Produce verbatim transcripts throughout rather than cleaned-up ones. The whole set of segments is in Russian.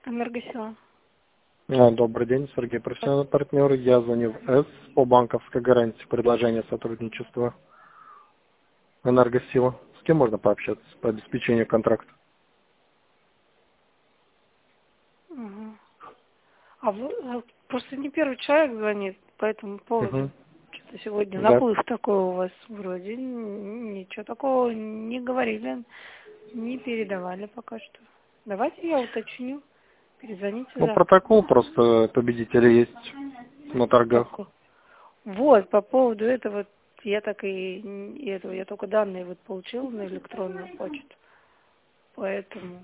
Энергосила. А, Добрый день, Сергей, профессиональный партнер. Я звоню в С по банковской гарантии предложения сотрудничества Энергосила. С кем можно пообщаться по обеспечению контракта? Угу. А вы а, просто не первый человек звонит по этому поводу. Угу. Что-то сегодня Да. наплыв такой у вас вроде. Н- Ничего такого не говорили, не передавали пока что. Давайте я уточню. Перезвоните Ну, завтра. протокол просто победителя есть на торгах. Какой? Вот, по поводу этого, я так и, и этого, я только данные вот получила на электронную почту. Поэтому,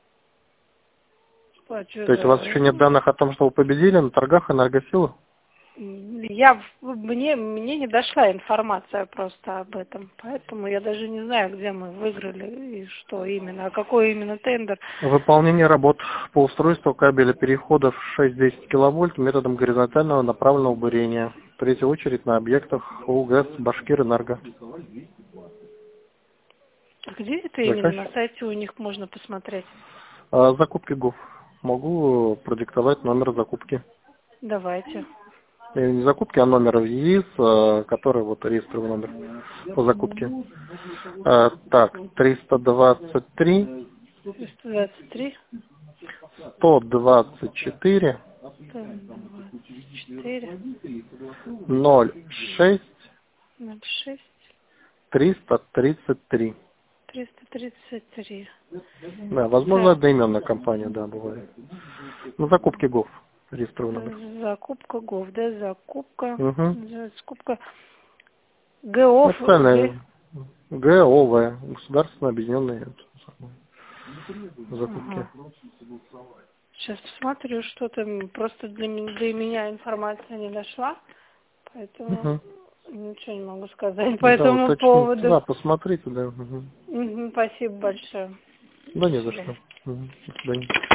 а что То есть у вас еще за... нет данных о том, что вы победили на торгах Энергосилы? Я, мне, мне не дошла информация просто об этом, поэтому я даже не знаю, где мы выиграли и что именно, а какой именно тендер. Выполнение работ по устройству кабеля переходов шесть-десять киловольт методом горизонтального направленного бурения. В третью очередь на объектах УГЭС Башкирэнерго. А где это именно Заказчик. на сайте у них можно посмотреть? А, закупки ГОВ. Могу продиктовать номер закупки. Давайте. Э, Не закупки, а номер ЕИС, а, который вот реестровый номер по закупке. А, так, триста двадцать три, триста двадцать три, сто двадцать четыре, сто двадцать четыре, ноль шесть, ноль шесть, триста тридцать три. триста тридцать три. Да, возможно, Так, одноименная компания, да, бывает. На закупке ГОВ, реестровый номер. закупка ГОВ, да, закупка, Угу. закупка ГОВ, Г... Официальная ГОВ, государственно объединенные закупки. Ага. Сейчас посмотрю, что там, просто для, м- для меня информация не дошла, поэтому Угу. ничего не могу сказать по Да, этому уточните, поводу. да, посмотрите, да. Угу. Мгм, спасибо большое. Да До не за свидания. что. Угу. До свидания.